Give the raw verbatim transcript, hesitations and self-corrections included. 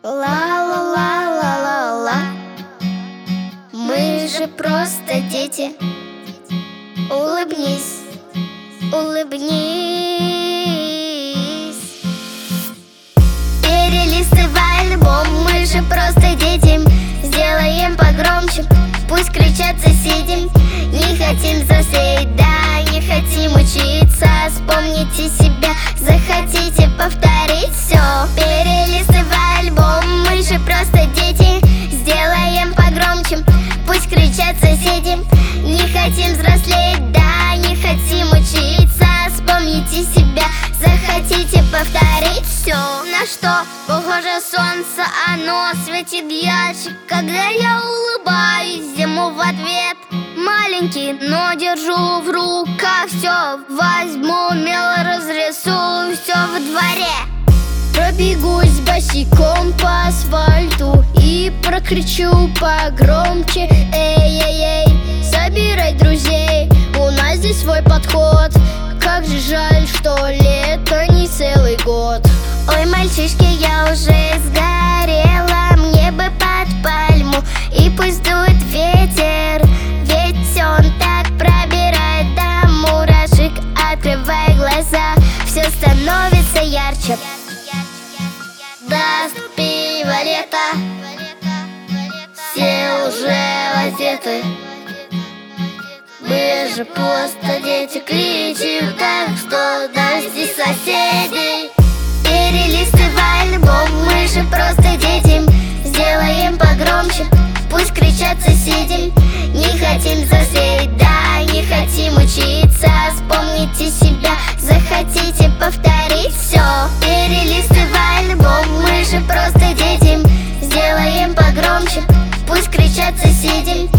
Ла-ла-ла-ла-ла-ла. Мы же просто дети. Улыбнись, улыбнись. Перелистывай альбом, мы же просто дети. Сделаем погромче, пусть кричат соседи. Не хотим взрослеть, да, не хотим учиться. Вспомните себя, захотите повторить все. Перелистывай альбом, мы же просто дети. Сделаем погромче, пусть кричат соседи. Не хотим взрослеть, да, не хотим учиться. Вспомните себя, захотите повторить все. На что похоже солнце, оно светит ярче, когда я улыбаюсь ему в ответ. Маленький, но держу в руках все. Возьму мел, разрисую все во дворе. Пробегусь босиком по асфальту и прокричу погромче: эй-эй-эй, собирай друзей, у нас здесь свой подход. Как же жаль, что лето не целый год. Ой, мальчишки, я уже сгорела, мне бы под пальму, и пусть дует ветер, ведь он так пробирает до мурашек. Открывай глаза, все становится ярче. Даст пиво лето, все уже одеты. Мы же просто дети, кричим так, что дожди соседей. Перелистывай альбом, мы же просто дети. Сделаем погромче, пусть кричат соседи. Не хотим взрослеть, да, не хотим учиться. Вспомните себя, захотите повторить все. Перелистывай альбом, мы же просто дети. Сделаем погромче, пусть кричат соседи.